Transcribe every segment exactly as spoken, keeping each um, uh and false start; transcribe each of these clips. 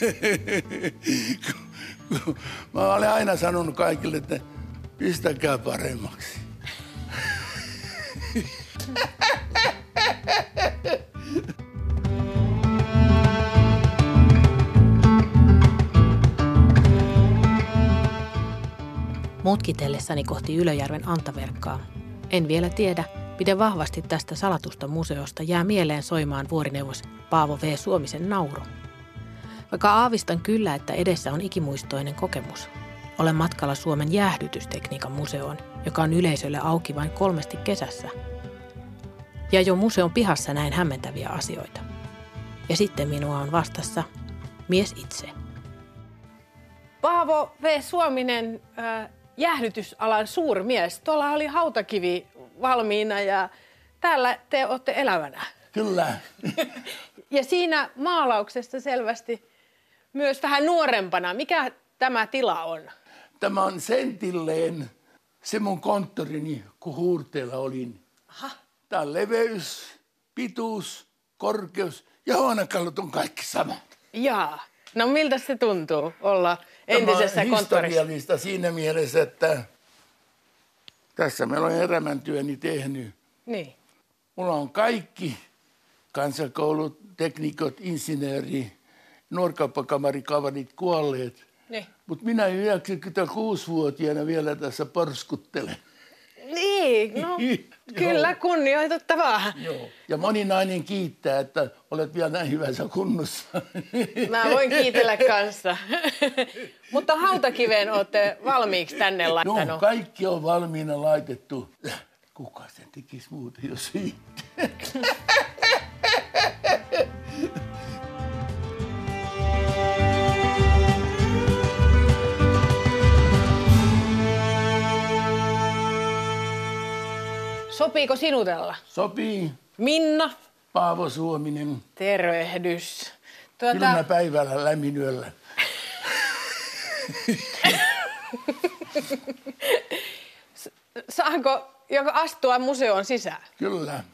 Mä olen aina sanonut kaikille, että pistäkää paremmaksi. Mutkitellessani kohti Ylöjärven Antaverkkaa. En vielä tiedä, miten vahvasti tästä salatusta museosta jää mieleen soimaan vuorineuvos Paavo V. Suomisen nauru. Vaikka aavistan kyllä, että edessä on ikimuistoinen kokemus. Olen matkalla Suomen jäähdytystekniikan museoon, joka on yleisölle auki vain kolmesti kesässä. Ja jo museon pihassa näen hämmentäviä asioita. Ja sitten minua on vastassa mies itse. Paavo V. Suominen, äh, jäähdytysalan suurmies. Tuolla oli hautakivi valmiina ja täällä te olette elävänä. Kyllä. Ja siinä maalauksessa selvästi myös vähän nuorempana. Mikä tämä tila on? Tämä on sentilleen se mun konttorini, kun Huurteella olin. Aha. Tämä on leveys, pituus, korkeus ja huonekalut on kaikki samat. Jaa. No miltä se tuntuu olla entisessä Tämä on konttorissa? historiallista siinä mielessä, että tässä meillä on elämäntyöni tehnyt. Niin. Mulla on kaikki kansakoulut, teknikot, insinööri, nuorkauppakamari-kavarit kuolleet. Niin. Mutta minä yhdeksänkymmentäkuusivuotiaana vielä tässä porskuttelen. Niin, no kyllä kunnioitettavaa. Joo. Ja moni nainen kiittää, että olet vielä näin hyvässä kunnossa. Mä voin kiitellä kanssa. Mutta hautakiveen olette valmiiksi tänne laittanut. Joo, kaikki on valmiina laitettu. Kuka sen tekisi muuten, jos siitä? Sopiiko sinutella? Sopii. Minna. Paavo Suominen. Tervehdys. Tuota... Kylmä päivällä, lämmin yöllä. Saanko joka astua museon sisään? Kyllä.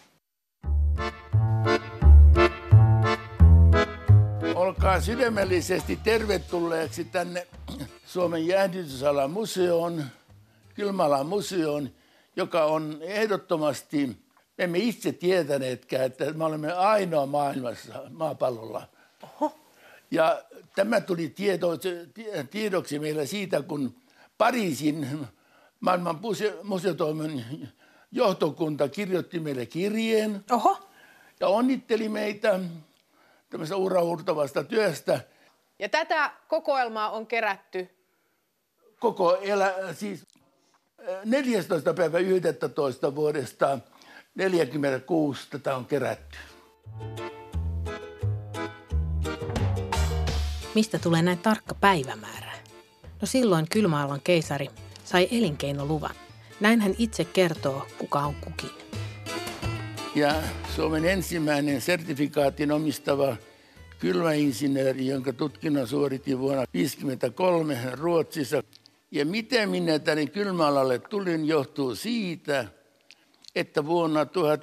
Olkaa sydämellisesti tervetulleeksi tänne Suomen jäähdytysalan museoon, Kylmäalan museoon, joka on ehdottomasti, emme itse tietäneetkään, että me olemme ainoa maailmassa maapallolla. Oho. Ja tämä tuli tieto, tiedoksi meillä siitä, kun Pariisin maailman museotoimen johtokunta kirjoitti meille kirjeen. Oho. Ja onnitteli meitä tämmöistä uraurtavasta työstä. Ja tätä kokoelmaa on kerätty? Koko elä, siis neljästoista päivä yhdestoista vuodesta neljäkymmentäkuusi tätä on kerätty. Mistä tulee näin tarkka päivämäärä? No silloin Kylmäalan keisari sai elinkeinoluvan. Näin hän itse kertoo, kuka on kukin. Ja Suomen ensimmäinen sertifikaatin omistava kylmäinsinööri, jonka tutkinnon suoritin vuonna tuhatyhdeksänsataaviisikymmentäkolme Ruotsissa. Ja miten minä tänne Kylmäalalle tulin, johtuu siitä, että vuonna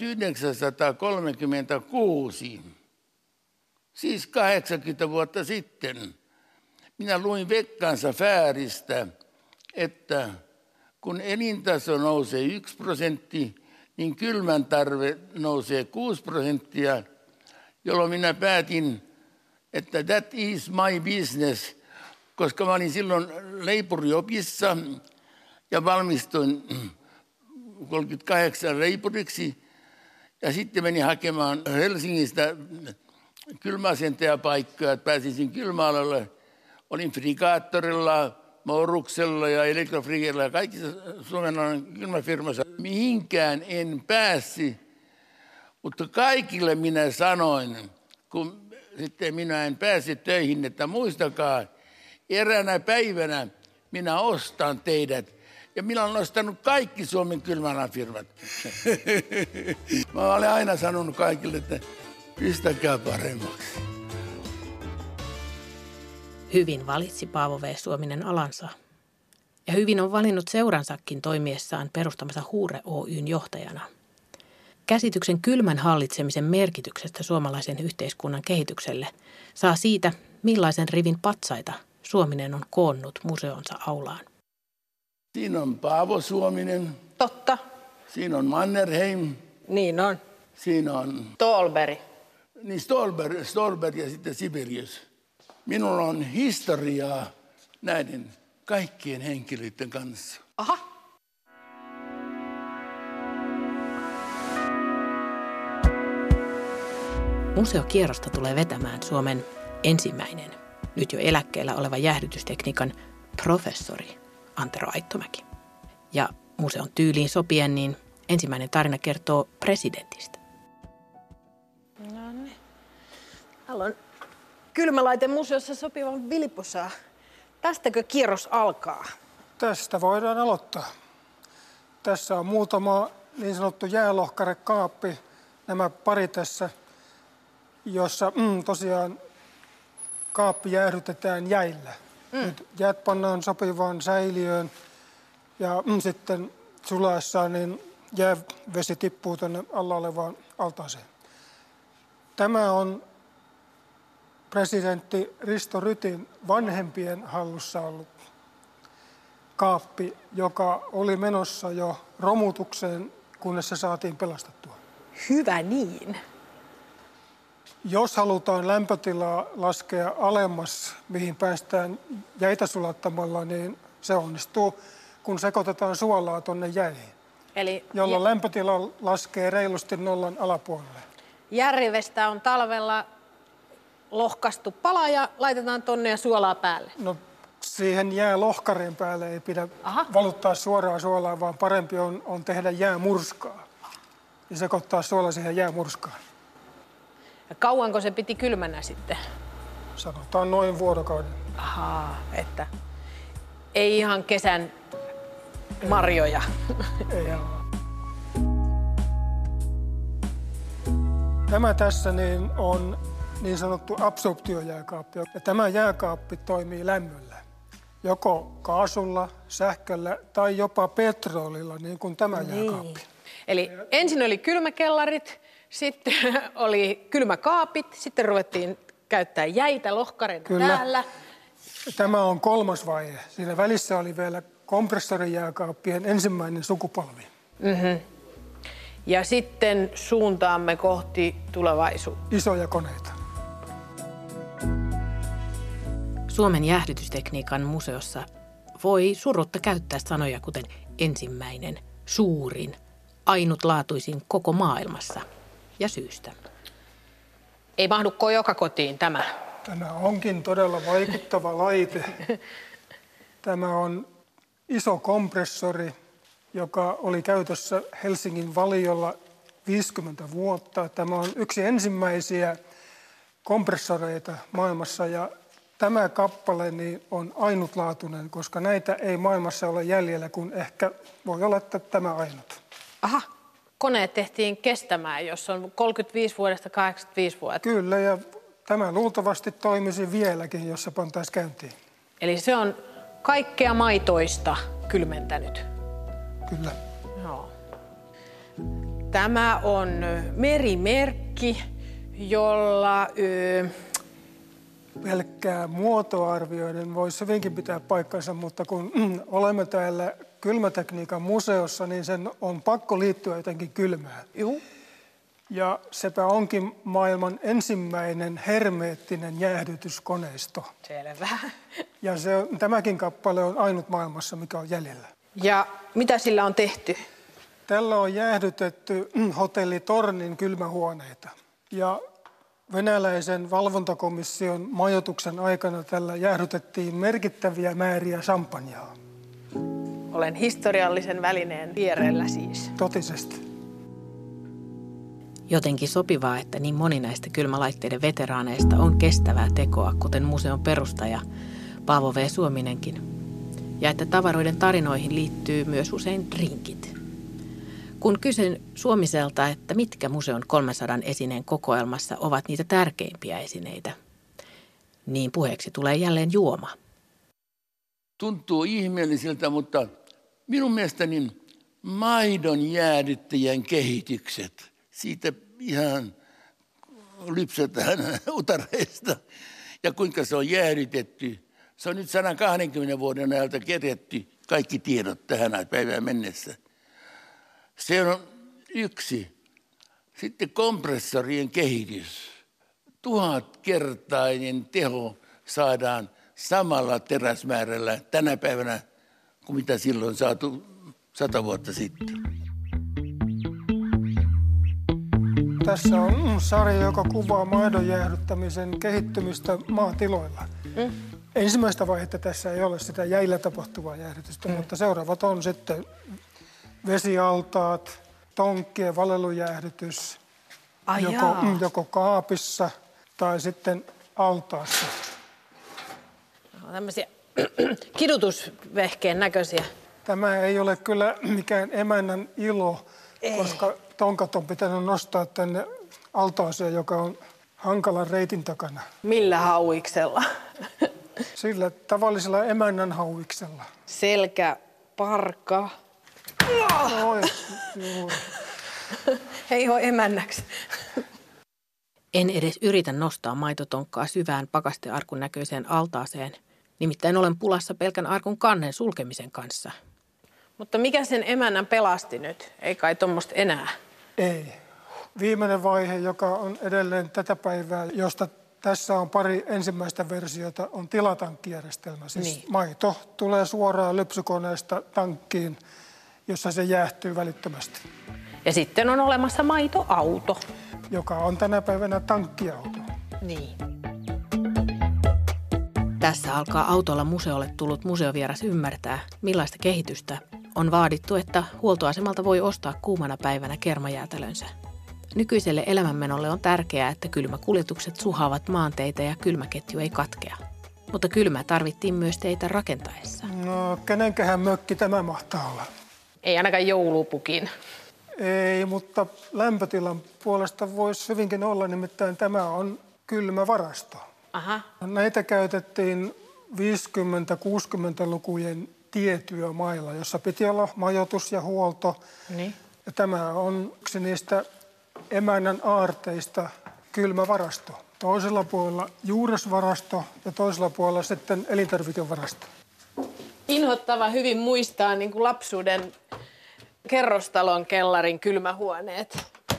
tuhatyhdeksänsataakolmekymmentäkuusi, siis kahdeksankymmentä vuotta sitten, minä luin Vekkansa Fääristä, että kun elintaso nousee yksi prosentti, niin kylmän tarve nousee kuusi prosenttia, jolloin minä päätin, että that is my business, koska mä olin silloin leipuriopissa ja valmistuin kolmekymmentäkahdeksan leipuriksi. Ja sitten menin hakemaan Helsingistä kylmäasentajapaikkaa, että pääsisin Kylmäalalle. Olin frikaattorilla, Moruksella ja Elektrofrigellä ja kaikissa Suomen kylmäfirmassa. Mihinkään en päässyt, mutta kaikille minä sanoin, kun sitten minä en pääse töihin, että muistakaa, eräänä päivänä minä ostan teidät. Ja minä olen ostanut kaikki Suomen kylmäalan firmat. Mä olen aina sanonut kaikille, että pistäkää paremmaksi. Hyvin valitsi Paavo V. Suominen alansa. Ja hyvin on valinnut seuransakin toimiessaan perustamassa Huure Oyn johtajana. Käsityksen kylmän hallitsemisen merkityksestä suomalaisen yhteiskunnan kehitykselle saa siitä, millaisen rivin patsaita Suominen on koonnut museonsa aulaan. Siinä on Paavo Suominen. Totta. Siinä on Mannerheim. Niin on. Siinä on Ståhlberg. niin Ståhlberg, Ståhlberg ja sitten Sibelius. Minulla on historiaa näiden kaikkien henkilöiden kanssa. Aha. Museokierrosta tulee vetämään Suomen ensimmäinen, nyt jo eläkkeellä oleva jäähdytystekniikan professori Antero Aittomäki. Ja museon tyyliin sopien, niin ensimmäinen tarina kertoo presidentistä. No niin. Haluan kylmälaitemuseossa sopivan vilpusaa. Tästäkö kierros alkaa? Tästä voidaan aloittaa. Tässä on muutama niin sanottu jäälohkarekaappi, nämä pari tässä, jossa mm, tosiaan kaappi jäähdytetään jäillä. Mm. Nyt jäät pannaan sopivaan säiliöön ja mm, sitten sulaessaan niin jäävesi tippuu tuonne alla olevaan altaaseen. Tämä on presidentti Risto Rytin vanhempien hallussa ollut kaappi, joka oli menossa jo romutukseen, kunnes se saatiin pelastettua. Hyvä niin. Jos halutaan lämpötilaa laskea alemmas, mihin päästään jäitä sulattamalla, niin se onnistuu, kun sekoitetaan suolaa tuonne jäihin, Eli jolloin jä- lämpötila laskee reilusti nollan alapuolelle. järrivestä on talvella lohkastu pala ja laitetaan tonne ja suolaa päälle. No, siihen jäälohkareen päälle ei pidä Aha. valuttaa suoraan suolaa, vaan parempi on, on tehdä jäämurskaa ja sekoittaa suola siihen jäämurskaan. Ja kauanko se piti kylmänä sitten? Sanotaan noin vuorokauden. Ahaa, että ei ihan kesän marjoja. Ei ole. Tämä tässä niin on niin sanottu absorptiojääkaappi. Ja tämä jääkaappi toimii lämmöllä. Joko kaasulla, sähköllä tai jopa petrolilla, niin kuin tämä niin. jääkaappi. Eli ensin oli kylmäkellarit, sitten oli kylmäkaapit, sitten ruvettiin käyttää jäitä lohkareina Kyllä. täällä. Tämä on kolmas vaihe. Siinä välissä oli vielä kompressorijääkaappien ensimmäinen sukupolvi. Mm-hmm. Ja sitten suuntaamme kohti tulevaisuutta. Isoja koneita. Suomen jäähdytystekniikan museossa voi surutta käyttää sanoja kuten ensimmäinen, suurin, ainutlaatuisin koko maailmassa ja syystä. Ei mahduko joka kotiin tämä? Tämä onkin todella vaikuttava laite. Tämä on iso kompressori, joka oli käytössä Helsingin Valiolla viisikymmentä vuotta. Tämä on yksi ensimmäisiä kompressoreita maailmassa ja tämä kappale niin on ainutlaatuinen, koska näitä ei maailmassa ole jäljellä, kun ehkä voi olla, että tämä ainut. Aha, koneet tehtiin kestämään, jos on kolmekymmentäviisi vuodesta kahdeksankymmentäviisi vuotta. Kyllä, ja tämä luultavasti toimisi vieläkin, jos se pantaisi käyntiin. Eli se on kaikkea maitoista kylmentänyt. Kyllä. Joo. Tämä on merimerkki, jolla ö, pelkkää muotoarvioiden voisi hyvinkin pitää paikkansa, mutta kun mm, olemme täällä kylmätekniikan museossa, niin sen on pakko liittyä jotenkin kylmään. Juu. Ja sepä onkin maailman ensimmäinen hermeettinen jäähdytyskoneisto. Selvä. Ja se, tämäkin kappale on ainut maailmassa, mikä on jäljellä. Ja mitä sillä on tehty? Tällä on jäähdytetty mm, hotelli Tornin kylmähuoneita. Ja venäläisen valvontakomission majoituksen aikana tällä jäähdytettiin merkittäviä määriä champanjaa. Olen historiallisen välineen vierellä siis. Totisesti. Jotenkin sopivaa, että niin moni näistä kylmälaitteiden veteraaneista on kestävää tekoa, kuten museon perustaja Paavo V. Suominenkin. Ja että tavaroiden tarinoihin liittyy myös usein drinkit. Kun kysyn Suomiselta, että mitkä museon kolmensadan esineen kokoelmassa ovat niitä tärkeimpiä esineitä, niin puheeksi tulee jälleen juoma. Tuntuu ihmeelliseltä, mutta minun mielestäni maidon jäädyttäjän kehitykset, siitä ihan lypsetään utareista. ja kuinka se on jäädytetty. Se on nyt sata kaksikymmentä vuoden ajalta kerätty kaikki tiedot tähän päivään mennessä. Se on yksi. Sitten kompressorien kehitys. Tuhatkertainen teho saadaan samalla teräsmäärällä tänä päivänä kuin mitä silloin saatu sata vuotta sitten. Tässä on sarja, joka kuvaa maidon jäähdyttämisen kehittymistä maatiloilla. Mm. Ensimmäistä vaihetta tässä ei ole sitä jäillä tapahtuvaa jäähdytystä, mm. mutta seuraavat on sitten vesialtaat, tonkkien valelujäähdytys, joko, joko kaapissa tai sitten altaassa. No, tämmöisiä kidutusvehkeen näköisiä. Tämä ei ole kyllä mikään emännän ilo, ei. Koska tonkat on pitänyt nostaa tänne altaaseen, joka on hankalan reitin takana. Millä hauiksella? Sillä tavallisella emännän hauiksella. Selkä, parka. Oi, juu. Hei ho emännäksi. En edes yritä nostaa maitotonkkaa syvään pakastearkun näköiseen altaaseen. Nimittäin olen pulassa pelkän arkun kannen sulkemisen kanssa. Mutta mikä sen emännän pelasti nyt? Ei kai tuommoista enää? Ei. Viimeinen vaihe, joka on edelleen tätä päivää, josta tässä on pari ensimmäistä versiota, on tilatankkijärjestelmä. Siis niin. Maito tulee suoraan lypsykoneesta tankkiin, jossa se jäähtyy välittömästi. Ja sitten on olemassa maitoauto. Joka on tänä päivänä tankkiauto. Niin. Tässä alkaa autolla museolle tullut museovieras ymmärtää, millaista kehitystä on vaadittu, että huoltoasemalta voi ostaa kuumana päivänä kermajäätelönsä. Nykyiselle elämänmenolle on tärkeää, että kylmäkuljetukset suhaavat maanteitä ja kylmäketju ei katkea. Mutta kylmää tarvittiin myös teitä rakentaessa. No, kenenkähän mökki tämä mahtaa olla? Ei ainakaan joulupukin. Ei, mutta lämpötilan puolesta voisi hyvinkin olla, nimittäin tämä on kylmävarasto. Aha. Näitä käytettiin viisikymmentä-kuusikymmentälukujen tietyömailla, jossa piti olla majoitus ja huolto. Niin. Ja tämä on yksi niistä emännän aarteista kylmävarasto. Toisella puolella juuresvarasto ja toisella puolella sitten elintarvikevarasto. Inhottava hyvin muistaa niin kuin lapsuuden kerrostalon kellarin kylmähuoneet.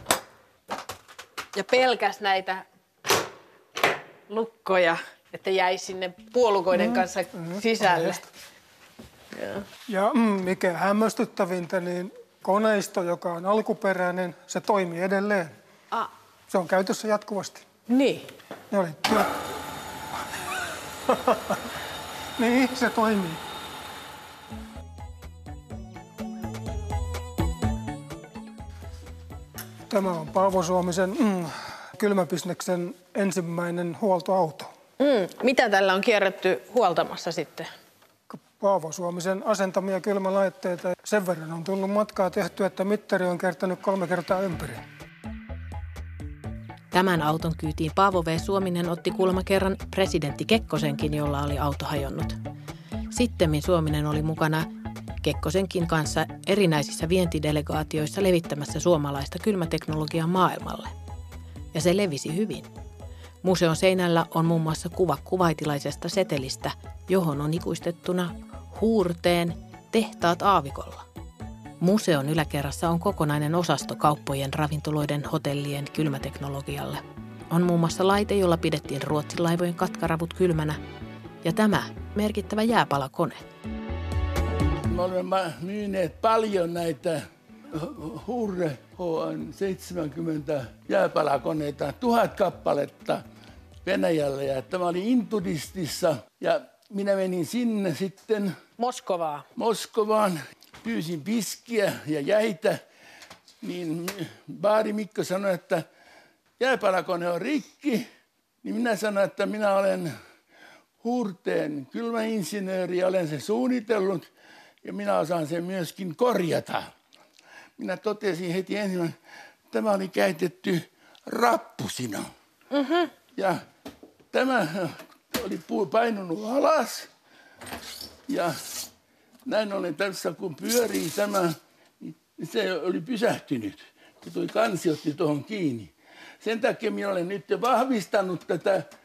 Ja pelkäs näitä lukkoja, että jäi sinne puolukoiden kanssa mm, sisälle. Ja, ja mm, mikä hämmästyttävintä, niin koneisto, joka on alkuperäinen, se toimii edelleen. Ah. Se on käytössä jatkuvasti. Niin. Ne oli työ... niin, se toimii. Tämä on Paavo Suomisen mm, kylmäbisneksen ensimmäinen huoltoauto. Mm, mitä tällä on kierretty huoltamassa sitten? Paavo Suomisen asentamia kylmälaitteita. Sen verran on tullut matkaa tehtyä, että mittari on kertänyt kolme kertaa ympäri. Tämän auton kyytiin Paavo V. Suominen otti kuulemma kerran presidentti Kekkosenkin, jolla oli auto hajonnut. Sittemmin Suominen oli mukana Kekkosenkin kanssa erinäisissä vientidelegaatioissa levittämässä suomalaista kylmäteknologiaa maailmalle. Ja se levisi hyvin. Museon seinällä on muun muassa kuva kuvaitilaisesta setelistä, johon on ikuistettuna Huurteen tehtaat aavikolla. Museon yläkerrassa on kokonainen osasto kauppojen, ravintoloiden, hotellien kylmäteknologialle. On muun muassa laite, jolla pidettiin Ruotsin laivojen katkaravut kylmänä, ja tämä merkittävä jääpalakone. Me olemme myyneet paljon näitä Hurre H seitsemänkymmentä jääpalakoneita, tuhat kappaletta Venäjällä. Ja tämä oli Intudistissa ja minä menin sinne sitten Moskovaan. Moskovaan. Pyysin piskiä ja jäitä, niin baari Mikko sanoi, että jääpalakone on rikki. Niin minä sanoin, että minä olen Huurteen kylmäinsinööri ja olen sen suunnitellut ja minä osaan sen myöskin korjata. Minä totesin heti ensimmäinen, että tämä oli käytetty rappusina. Mm-hmm. Ja tämä oli painunut alas ja näin ollen tässä kun pyörii tämä, niin se oli pysähtynyt. Se tuli kansi otti tuohon kiinni. Sen takia minä olen nyt vahvistanut tätä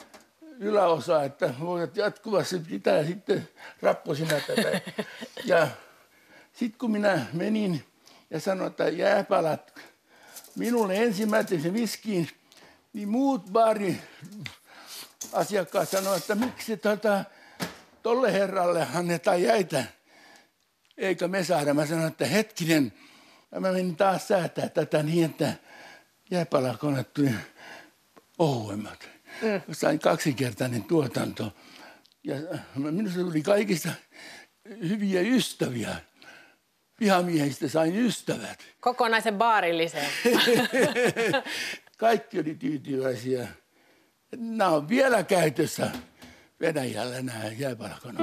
yläosa, että voit jatkuvasti pitää sitten rapposina tätä. Ja sitten kun minä menin ja sanoin, että jääpalat minulle ensimmäisen viskiin, niin muut baarin asiakkaat sanoivat, että miksi tota, tolle herralle annetaan jäitä, eikä me saada. Mä sanoin, että hetkinen, ja mä menin taas säätää tätä niin, että jääpalakonat tuli ohuemmat. Mm. Sain kaksinkertainen tuotanto. Ja minusta tuli kaikista hyviä ystäviä. Vihamiehistä sain ystävät. Kokonaisen baarillisen. Kaikki oli tyytyväisiä. Nämä on vielä käytössä Venäjällä nämä jääpalakonat.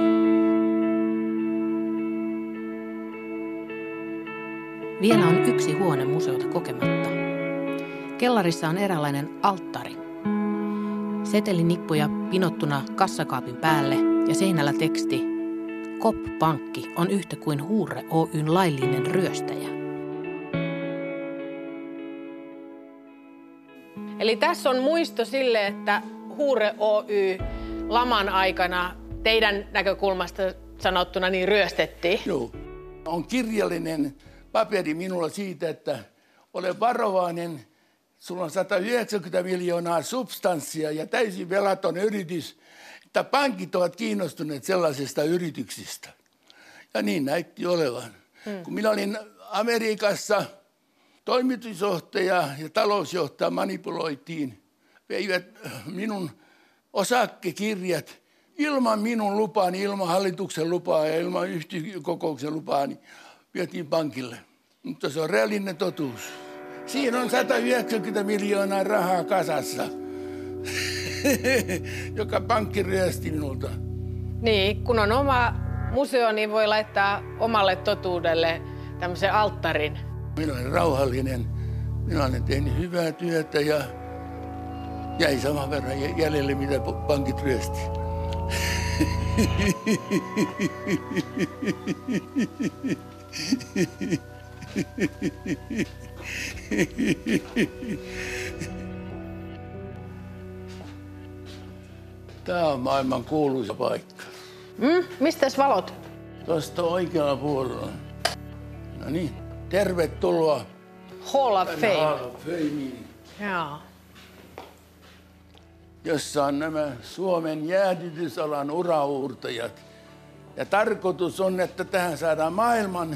Vielä on yksi huone museota kokematta. Kellarissa on eräänlainen alttari. Setelinippuja pinottuna kassakaapin päälle ja seinällä teksti Kop-pankki on yhtä kuin Huure Oyn laillinen ryöstäjä. Eli tässä on muisto sille, että Huure Oy laman aikana teidän näkökulmasta sanottuna niin ryöstettiin. Joo. On kirjallinen paperi minulla siitä, että ole varovainen. Sulla on sata yhdeksänkymmentä miljoonaa substanssia ja täysin velaton yritys, että pankit ovat kiinnostuneet sellaisista yrityksistä. Ja niin näytti olevan. Hmm. Kun minä olin Amerikassa, toimitusjohtaja ja talousjohtaja manipuloitiin, veivät minun osakkekirjat ilman minun lupaani, ilman hallituksen lupaa ja ilman yhtiökokouksen lupaa, niin vietiin pankille. Mutta se on reaalinen totuus. Siinä on sata yhdeksänkymmentä miljoonaa rahaa kasassa, joka pankki ryösti minulta. Niin, kun on oma museo, niin voi laittaa omalle totuudelle tämmöisen alttarin. Minä olen rauhallinen, minä olen tehnyt hyvää työtä ja jäi saman verran jäljelle, mitä pankit ryösti. Tämä on maailman kuuluisa paikka. Mm, mistäs valot? Tuosta oikealla puolella. No niin, tervetuloa. Hall of Fame. Hall of Fameen. Joo. Jossa on nämä Suomen jäähdytysalan uraauurtajat. Ja tarkoitus on, että tähän saadaan maailman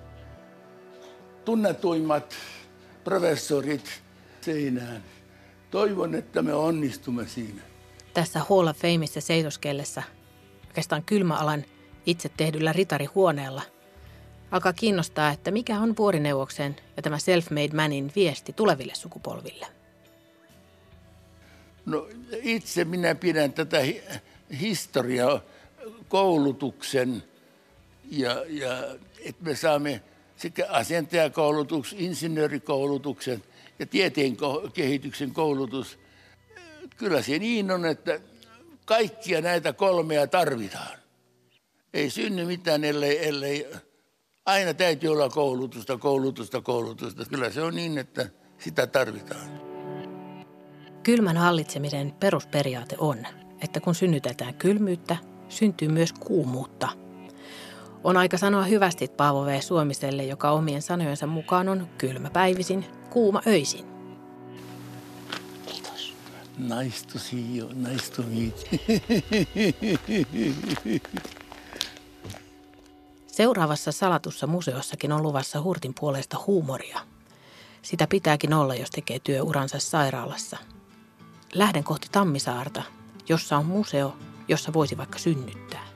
tunnetuimmat professorit seinään. Toivon, että me onnistumme siinä. Tässä Hall of Fameissa seisoskellessa, oikeastaan kylmäalan itse tehdyllä ritarihuoneella, alkaa kiinnostaa, että mikä on vuorineuvoksen ja tämä self-made manin viesti tuleville sukupolville. No itse minä pidän tätä historiaa koulutuksen ja, ja että me saamme sekä asentajakoulutuksen, insinöörikoulutuksen ja tieteen kehityksen koulutus. Kyllä se niin on, että kaikkia näitä kolmea tarvitaan. Ei synny mitään, ellei, ellei aina täytyy olla koulutusta, koulutusta, koulutusta. Kyllä se on niin, että sitä tarvitaan. Kylmän hallitsemisen perusperiaate on, että kun synnytetään kylmyyttä, syntyy myös kuumuutta. On aika sanoa hyvästi Paavo V. Suomiselle, joka omien sanojensa mukaan on kylmä päivisin, kuuma öisin. Kiitos. Nice to see you, nice to meet. Seuraavassa salatussa museossakin on luvassa Hurtin puolesta huumoria. Sitä pitääkin olla, jos tekee työuransa sairaalassa. Lähden kohti Tammisaarta, jossa on museo, jossa voisi vaikka synnyttää.